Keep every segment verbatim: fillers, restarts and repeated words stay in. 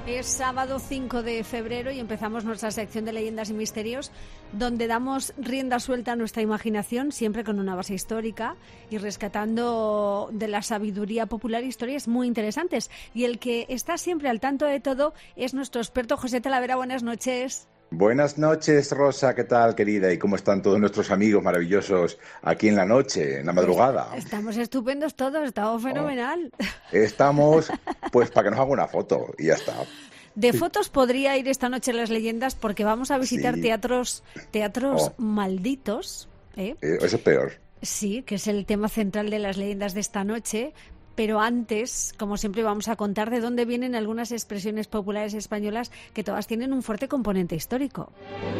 Es sábado cinco de febrero y empezamos nuestra sección de leyendas y misterios, donde damos rienda suelta a nuestra imaginación, siempre con una base histórica y rescatando de la sabiduría popular historias muy interesantes. Y el que está siempre al tanto de todo es nuestro experto José Talavera. Buenas noches. Buenas noches, Rosa, ¿qué tal, querida? ¿Y cómo están todos nuestros amigos maravillosos aquí en la noche, en la madrugada? Pues estamos estupendos todos, estamos fenomenal. Oh, estamos, pues, para que nos haga una foto y ya está. De fotos podría ir esta noche las leyendas porque vamos a visitar Sí. teatros teatros Oh. malditos. ¿eh? Eh, eso es peor. Sí, que es el tema central de las leyendas de esta noche. Pero antes, como siempre, vamos a contar de dónde vienen algunas expresiones populares españolas que todas tienen un fuerte componente histórico.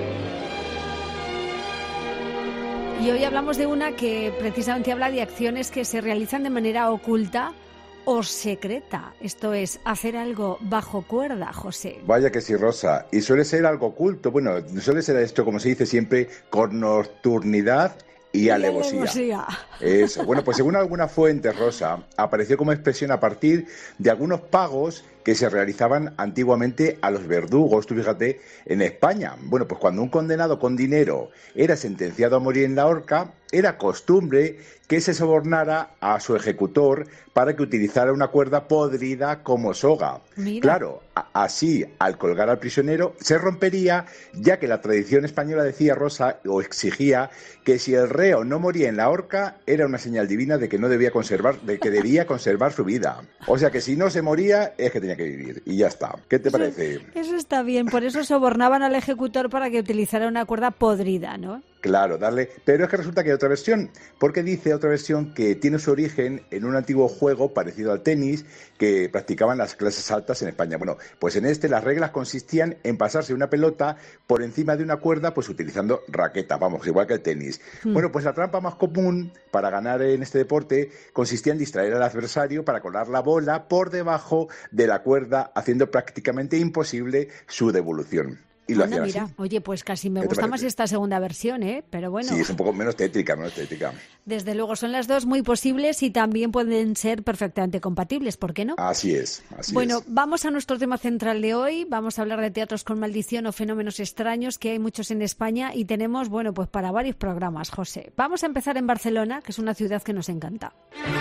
Y hoy hablamos de una que precisamente habla de acciones que se realizan de manera oculta o secreta. Esto es, hacer algo bajo cuerda, José. Vaya que sí, Rosa. Y suele ser algo oculto. Bueno, suele ser esto, como se dice siempre, con nocturnidad y, y alevosía. alevosía. Eso. Bueno, pues según algunas fuentes, Rosa, apareció como expresión a partir de algunos pagos que se realizaban antiguamente a los verdugos, tú fíjate, en España. Bueno, pues cuando un condenado con dinero era sentenciado a morir en la horca, era costumbre que se sobornara a su ejecutor para que utilizara una cuerda podrida como soga. Mira. Claro, a- así, al colgar al prisionero, se rompería, ya que la tradición española decía, Rosa, o exigía, que si el reo no moría en la horca, era una señal divina de que no debía conservar, de que debía conservar su vida. O sea que si no se moría, es que tenía que vivir. Y ya está. ¿Qué te Eso, parece? Eso está bien. Por eso sobornaban al ejecutor para que utilizara una cuerda podrida, ¿no? Claro, darle. Pero es que resulta que hay otra versión, porque dice otra versión que tiene su origen en un antiguo juego parecido al tenis que practicaban las clases altas en España. Bueno, pues en este las reglas consistían en pasarse una pelota por encima de una cuerda, pues utilizando raqueta, vamos, igual que el tenis. Hmm. Bueno, pues la trampa más común para ganar en este deporte consistía en distraer al adversario para colar la bola por debajo de la cuerda, haciendo prácticamente imposible su devolución. Y lo Anda, hacían mira, así. Oye, pues casi me gusta más esta segunda versión, ¿eh? Pero bueno. Sí, es un poco menos tétrica, menos tétrica. Desde luego, son las dos muy posibles y también pueden ser perfectamente compatibles, ¿por qué no? Así es, así bueno, es. vamos a nuestro tema central de hoy. Vamos a hablar de teatros con maldición o fenómenos extraños, que hay muchos en España y tenemos, bueno, pues para varios programas, José. Vamos a empezar en Barcelona, que es una ciudad que nos encanta.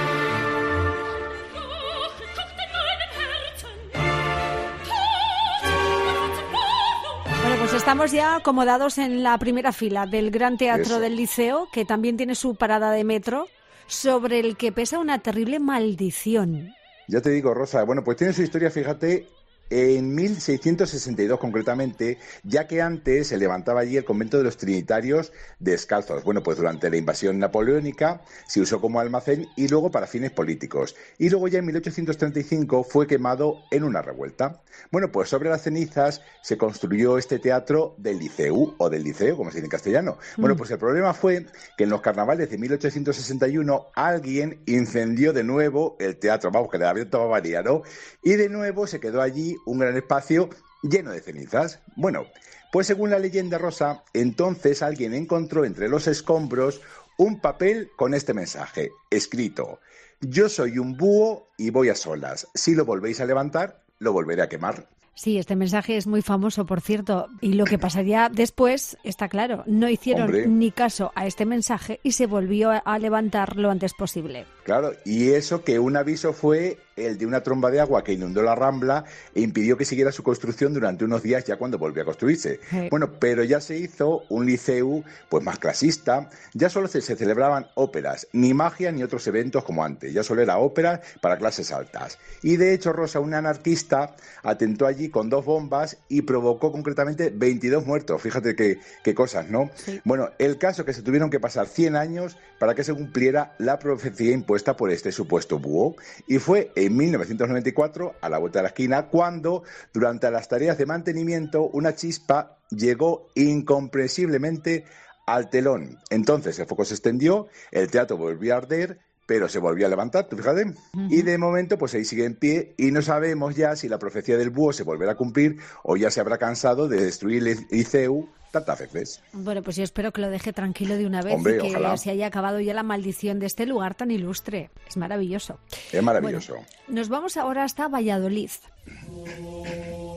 Bueno, pues estamos ya acomodados en la primera fila del Gran Teatro Eso. del Liceo, que también tiene su parada de metro, sobre el que pesa una terrible maldición. Ya te digo, Rosa, bueno, pues tiene su historia, fíjate, en mil seiscientos sesenta y dos concretamente, ya que antes se levantaba allí el convento de los Trinitarios Descalzos. Bueno, pues durante la invasión napoleónica se usó como almacén y luego para fines políticos. Y luego ya en mil ochocientos treinta y cinco fue quemado en una revuelta. Bueno, pues sobre las cenizas se construyó este teatro del Liceu, o del Liceo, como se dice en castellano. Mm. Bueno, pues el problema fue que en los carnavales de mil ochocientos sesenta y uno alguien incendió de nuevo el teatro, vamos, que le había tomado varía, ¿no? Y de nuevo se quedó allí un gran espacio lleno de cenizas. Bueno, pues según la leyenda, Rosa, entonces alguien encontró entre los escombros un papel con este mensaje, escrito: yo soy un búho y voy a solas. Si lo volvéis a levantar, lo volveré a quemar. Sí, este mensaje es muy famoso, por cierto, y lo que pasaría después está claro. No hicieron Hombre. ni caso a este mensaje y se volvió a levantar lo antes posible. Claro, y eso que un aviso fue el de una tromba de agua que inundó la Rambla e impidió que siguiera su construcción durante unos días ya cuando volvió a construirse. Sí. Bueno, pero ya se hizo un liceu pues más clasista, ya solo se, se celebraban óperas, ni magia ni otros eventos como antes, ya solo era ópera para clases altas. Y de hecho, Rosa, un anarquista atentó allí con dos bombas y provocó concretamente veintidós muertos. Fíjate qué, qué cosas, ¿no? Sí. Bueno, el caso es que se tuvieron que pasar cien años para que se cumpliera la profecía impuesta por este supuesto búho. Y fue en mil novecientos noventa y cuatro, a la vuelta de la esquina, cuando, durante las tareas de mantenimiento, una chispa llegó incomprensiblemente al telón. Entonces el foco se extendió, el teatro volvió a arder, pero se volvió a levantar, tú fíjate. Uh-huh. Y de momento, pues ahí sigue en pie y no sabemos ya si la profecía del búho se volverá a cumplir o ya se habrá cansado de destruir el Liceu tantas veces. Bueno, pues yo espero que lo deje tranquilo de una vez. Hombre, y que ojalá. se haya acabado ya la maldición de este lugar tan ilustre. Es maravilloso. Es maravilloso. Bueno, nos vamos ahora hasta Valladolid.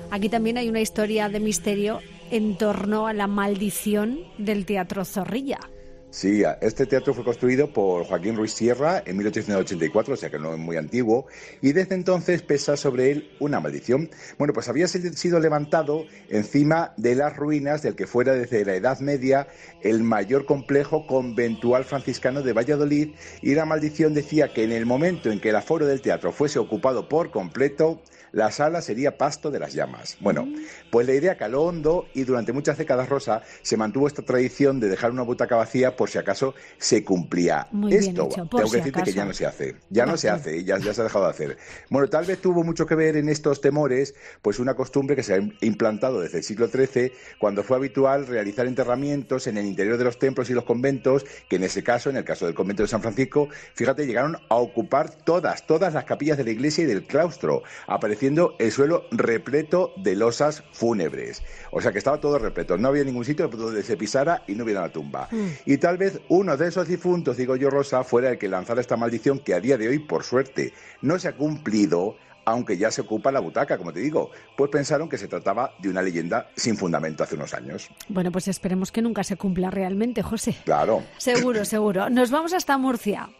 Aquí también hay una historia de misterio en torno a la maldición del Teatro Zorrilla. Sí, este teatro fue construido por Joaquín Ruiz Sierra en mil ochocientos ochenta y cuatro, o sea que no es muy antiguo, y desde entonces pesa sobre él una maldición. Bueno, pues había sido levantado encima de las ruinas del que fuera desde la Edad Media el mayor complejo conventual franciscano de Valladolid, y la maldición decía que en el momento en que el aforo del teatro fuese ocupado por completo, la sala sería pasto de las llamas. Bueno, pues la idea caló hondo y durante muchas décadas, Rosa, se mantuvo esta tradición de dejar una butaca vacía por si acaso se cumplía. Muy Esto, bien hecho, por tengo si que decirte acaso. que ya no se hace. Ya no, No, se hace, ya, ya se ha dejado de hacer. Bueno, tal vez tuvo mucho que ver en estos temores, pues una costumbre que se ha implantado desde el siglo trece, cuando fue habitual realizar enterramientos en el interior de los templos y los conventos, que en ese caso, en el caso del convento de San Francisco, fíjate, llegaron a ocupar todas, todas las capillas de la iglesia y del claustro, apareciendo el suelo repleto de losas fúnebres. O sea que estaba todo repleto, no había ningún sitio donde se pisara y no hubiera una tumba. Mm. Y tal vez uno de esos difuntos, digo yo, Rosa, fuera el que lanzara esta maldición que a día de hoy, por suerte, no se ha cumplido, aunque ya se ocupa la butaca, como te digo, pues pensaron que se trataba de una leyenda sin fundamento hace unos años. Bueno, pues esperemos que nunca se cumpla realmente, José. Claro. Seguro, seguro. Nos vamos hasta Murcia.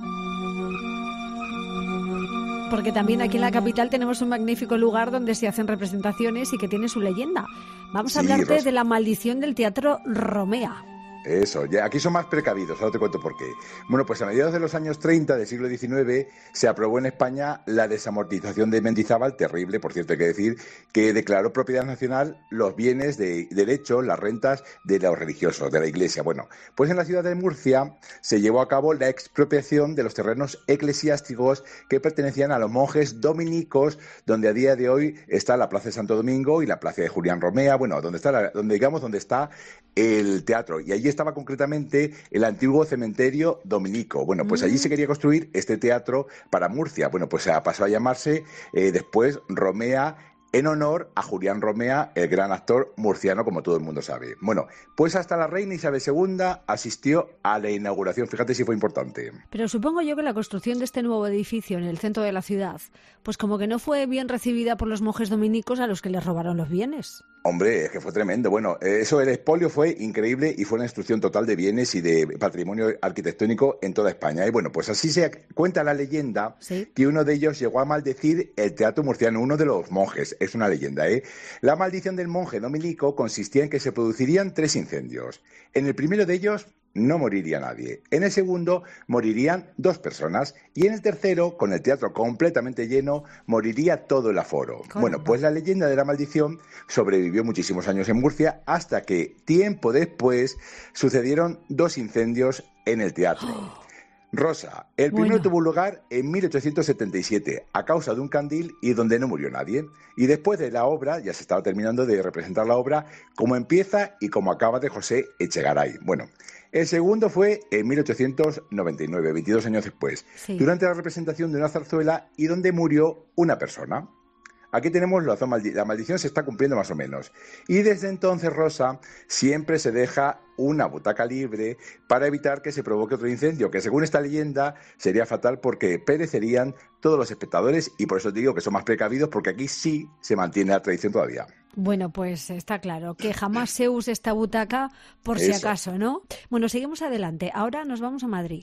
Porque también aquí en la capital tenemos un magnífico lugar donde se hacen representaciones y que tiene su leyenda. Vamos a sí, hablarte Rosa. de la maldición del Teatro Romea. Eso, ya aquí son más precavidos, ahora te cuento por qué. Bueno, pues a mediados de los años treinta del siglo diecinueve se aprobó en España la desamortización de Mendizábal, terrible, por cierto hay que decir, que declaró propiedad nacional los bienes de derecho, las rentas de los religiosos, de la Iglesia. Bueno, pues en la ciudad de Murcia se llevó a cabo la expropiación de los terrenos eclesiásticos que pertenecían a los monjes dominicos, donde a día de hoy está la Plaza de Santo Domingo y la Plaza de Julián Romea, bueno, donde está, la, donde digamos, donde está el teatro, y allí estaba concretamente el antiguo cementerio dominico. Bueno, pues allí se quería construir este teatro para Murcia. Bueno, pues pasó a llamarse eh, después Romea, en honor a Julián Romea, el gran actor murciano, como todo el mundo sabe. Bueno, pues hasta la reina Isabel segunda asistió a la inauguración. Fíjate si fue importante. Pero supongo yo que la construcción de este nuevo edificio en el centro de la ciudad, pues como que no fue bien recibida por los monjes dominicos a los que les robaron los bienes. Hombre, es que fue tremendo. Bueno, eso, el expolio fue increíble y fue una destrucción total de bienes y de patrimonio arquitectónico en toda España. Y bueno, pues así se cuenta la leyenda, ¿sí?, que uno de ellos llegó a maldecir el teatro murciano, uno de los monjes. Es una leyenda, ¿eh? La maldición del monje dominico consistía en que se producirían tres incendios. En el primero de ellos no moriría nadie. En el segundo morirían dos personas. Y en el tercero, con el teatro completamente lleno, moriría todo el aforo. ¿Cómo? Bueno, pues la leyenda de la maldición sobrevivió muchísimos años en Murcia hasta que, tiempo después, sucedieron dos incendios en el teatro. ¡Oh! Rosa, el primero bueno. tuvo lugar en mil ochocientos setenta y siete a causa de un candil y donde no murió nadie. Y después de la obra, ya se estaba terminando de representar la obra, como empieza y como acaba de José Echegaray. Bueno, el segundo fue en mil ochocientos noventa y nueve, veintidós años después, sí. durante la representación de una zarzuela y donde murió una persona. Aquí tenemos la, la maldición se está cumpliendo más o menos. Y desde entonces, Rosa, siempre se deja una butaca libre para evitar que se provoque otro incendio, que según esta leyenda sería fatal porque perecerían todos los espectadores, y por eso te digo que son más precavidos, porque aquí sí se mantiene la tradición todavía. Bueno, pues está claro que jamás se use esta butaca por Eso. si acaso, ¿no? Bueno, seguimos adelante. Ahora nos vamos a Madrid.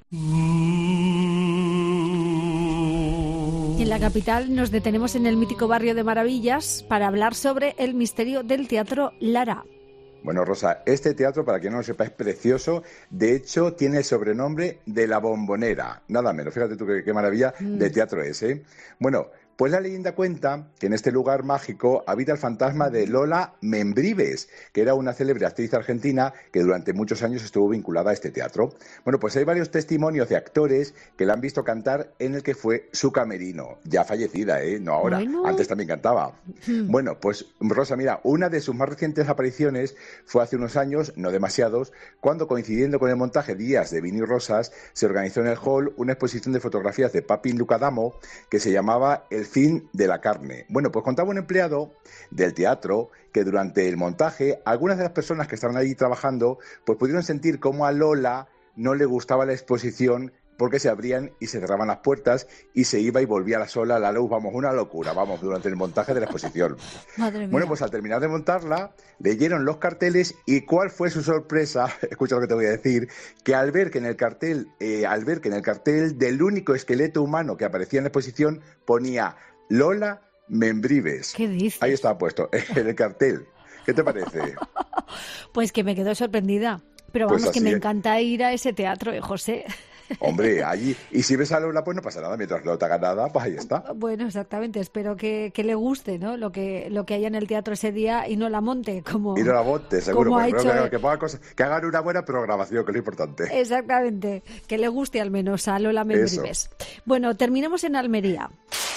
Y en la capital nos detenemos en el mítico barrio de Maravillas para hablar sobre el misterio del Teatro Lara. Bueno, Rosa, este teatro, para quien no lo sepa, es precioso. De hecho, tiene el sobrenombre de La Bombonera. Nada menos, fíjate tú qué, qué maravilla mm. de teatro es, ¿eh? Bueno, pues la leyenda cuenta que en este lugar mágico habita el fantasma de Lola Membrives, que era una célebre actriz argentina que durante muchos años estuvo vinculada a este teatro. Bueno, pues hay varios testimonios de actores que la han visto cantar en el que fue su camerino, ya fallecida, ¿eh? No ahora, bueno. antes también cantaba. Hmm. Bueno, pues Rosa, mira, una de sus más recientes apariciones fue hace unos años, no demasiados, cuando coincidiendo con el montaje Días de Vino y Rosas, se organizó en el hall una exposición de fotografías de Papin Lucadamo que se llamaba El fin de la carne. Bueno, pues contaba un empleado del teatro que durante el montaje algunas de las personas que estaban allí trabajando pues pudieron sentir cómo a Lola no le gustaba la exposición porque se abrían y se cerraban las puertas y se iba y volvía la sola, la luz, vamos, una locura, vamos, durante el montaje de la exposición. Madre mía. Bueno, pues al terminar de montarla, leyeron los carteles y ¿cuál fue su sorpresa? Escucha lo que te voy a decir, que al ver que en el cartel, eh, al ver que en el cartel del único esqueleto humano que aparecía en la exposición ponía Lola Membrives. ¿Qué dices? Ahí estaba puesto, en el cartel. ¿Qué te parece? Pues que me quedo sorprendida. Pero vamos, Pues que así me es. encanta ir a ese teatro, ¿eh, José? Hombre, allí. Y si ves a Lola, pues no pasa nada. Mientras no te haga nada, pues ahí está. Bueno, exactamente. Espero que, que le guste, ¿no? Lo que lo que haya en el teatro ese día y no la monte, como... Y no la bote, seguro. como ha Pues, hecho- pero que, que, ponga cosas- que hagan una buena programación, que es lo importante. Exactamente. Que le guste al menos a Lola Membrives. Bueno, terminemos en Almería.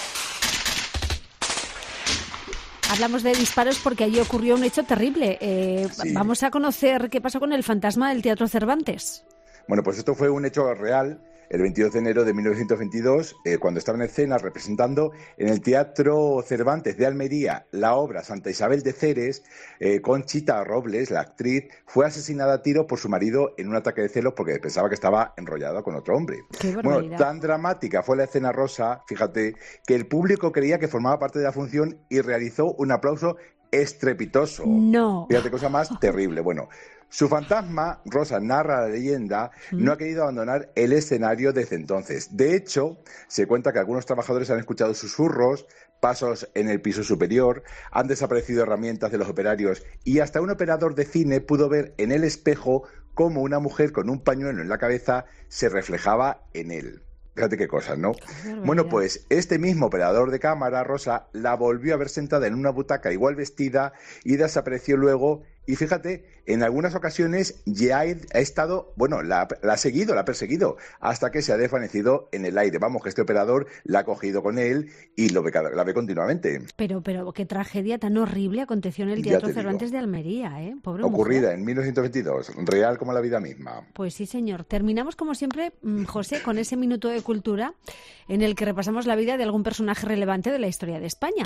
Hablamos de disparos porque allí ocurrió un hecho terrible. Eh, Sí. Vamos a conocer qué pasó con el fantasma del Teatro Cervantes. Bueno, pues esto fue un hecho real el veintidós de enero de mil novecientos veintidós, eh, cuando estaba en escena representando en el Teatro Cervantes de Almería la obra Santa Isabel de Ceres. eh, Conchita Robles, la actriz, fue asesinada a tiro por su marido en un ataque de celos porque pensaba que estaba enrollada con otro hombre. Qué Bueno, barbaridad. tan dramática fue la escena, Rosa, fíjate, que el público creía que formaba parte de la función y realizó un aplauso estrepitoso. No. Fíjate, cosa más terrible. Bueno, su fantasma, Rosa, narra la leyenda, no ha querido abandonar el escenario desde entonces. De hecho, se cuenta que algunos trabajadores han escuchado susurros, pasos en el piso superior, han desaparecido herramientas de los operarios y hasta un operador de cine pudo ver en el espejo cómo una mujer con un pañuelo en la cabeza se reflejaba en él. Fíjate qué cosas, ¿no? barbaridad. Bueno, pues este mismo operador de cámara, Rosa, la volvió a ver sentada en una butaca igual vestida y desapareció luego. Y fíjate, en algunas ocasiones ya ha estado, bueno, la, la ha seguido, la ha perseguido, hasta que se ha desvanecido en el aire. Vamos, que este operador la ha cogido con él y lo ve, cada- la ve continuamente. Pero, pero qué tragedia tan horrible aconteció en el Ya Teatro te digo. Cervantes de Almería, ¿eh? Pobre Ocurrida mujer. en mil novecientos veintidós, real como la vida misma. Pues sí, señor. Terminamos, como siempre, mm, José, con ese minuto de cultura en el que repasamos la vida de algún personaje relevante de la historia de España.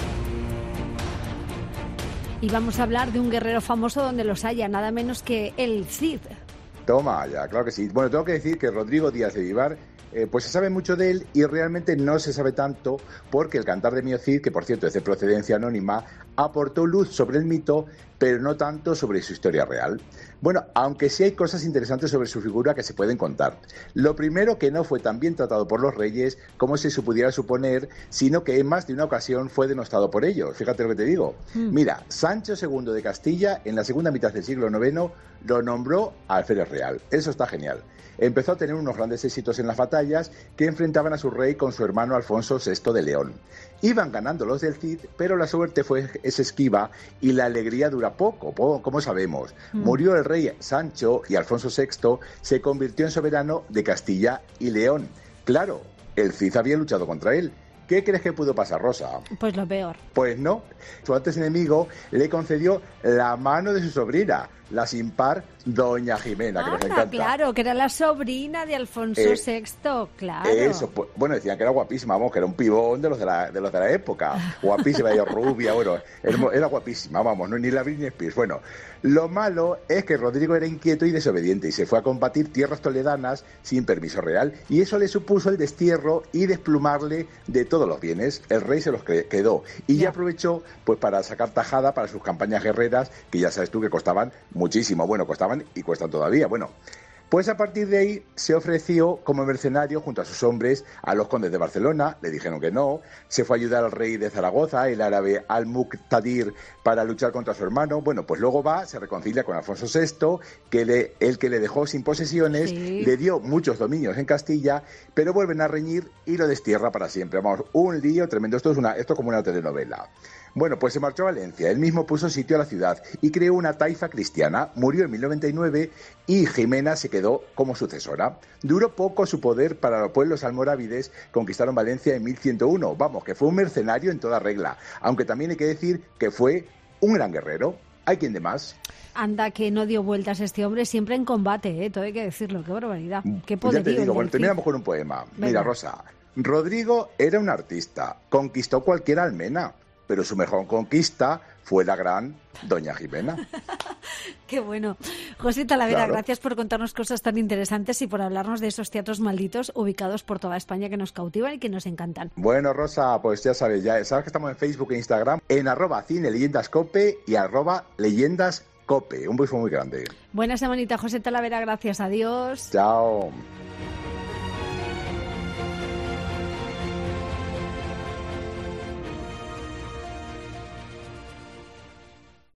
Y vamos a hablar de un guerrero famoso donde los haya, nada menos que el Cid. Toma ya, claro que sí. Bueno, tengo que decir que Rodrigo Díaz de Vivar, eh, pues se sabe mucho de él y realmente no se sabe tanto porque el cantar de Mío Cid, que por cierto es de procedencia anónima, aportó luz sobre el mito, pero no tanto sobre su historia real. Bueno, aunque sí hay cosas interesantes sobre su figura que se pueden contar. Lo primero, que no fue tan bien tratado por los reyes como se pudiera suponer, sino que en más de una ocasión fue denostado por ellos. Fíjate lo que te digo. Mm. Mira, Sancho segundo de Castilla, en la segunda mitad del siglo noveno, lo nombró alférez real. Eso está genial. Empezó a tener unos grandes éxitos en las batallas que enfrentaban a su rey con su hermano Alfonso sexto de León. Iban ganando los del Cid, pero la suerte fue es esquiva y la alegría dura poco, po- como sabemos. Mm. Murió el rey Sancho y Alfonso sexto se convirtió en soberano de Castilla y León. Claro, el Cid había luchado contra él. ¿Qué crees que pudo pasar, Rosa? Pues lo peor. Pues no, su antes enemigo le concedió la mano de su sobrina, la sin par Doña Jimena, que nos Ah, encanta. claro, que era la sobrina de Alfonso Eh, sexto, claro. Eso, pues, bueno, decían que era guapísima, vamos, que era un pibón de los de la, de los de la época. Guapísima, ella rubia, bueno, hermo- era guapísima, vamos, no ni la Britney Spears. Bueno, lo malo es que Rodrigo era inquieto y desobediente y se fue a combatir tierras toledanas sin permiso real y eso le supuso el destierro y desplumarle de todos los bienes. El rey se los cre- quedó y ya Ya. aprovechó pues para sacar tajada para sus campañas guerreras, que ya sabes tú que costaban muchísimo. Bueno, costaban y cuestan todavía. Bueno, pues a partir de ahí se ofreció como mercenario junto a sus hombres a los condes de Barcelona, le dijeron que no, se fue a ayudar al rey de Zaragoza, el árabe Al-Muqtadir, para luchar contra su hermano. Bueno, pues luego va, se reconcilia con Alfonso sexto, que le, el que le dejó sin posesiones, Sí. le dio muchos dominios en Castilla, pero vuelven a reñir y lo destierra para siempre. Vamos, un lío tremendo, esto es, una, esto es como una telenovela. Bueno, pues se marchó a Valencia, él mismo puso sitio a la ciudad y creó una taifa cristiana, murió en mil noventa y nueve y Jimena se quedó como sucesora. Duró poco su poder para los pueblos almorávides, conquistaron Valencia en mil ciento uno, vamos, que fue un mercenario en toda regla, aunque también hay que decir que fue un gran guerrero. ¿Hay quien de más? Anda, que no dio vueltas este hombre, siempre en combate, ¿eh? Todo hay que decirlo, qué barbaridad. Qué Pues ya te poderío el digo, del bueno, Cid. terminamos con un poema. Venga. Mira, Rosa, Rodrigo era un artista, conquistó cualquier almena. pero su mejor conquista fue la gran Doña Jimena. Qué bueno. José Talavera, Claro. gracias por contarnos cosas tan interesantes y por hablarnos de esos teatros malditos ubicados por toda España que nos cautivan y que nos encantan. Bueno, Rosa, pues ya sabes, ya sabes que estamos en Facebook e Instagram, en arroba cine leyendas cope y arroba leyendas cope. Un beso muy grande. Buena semanita, José Talavera, gracias. Adiós. Chao.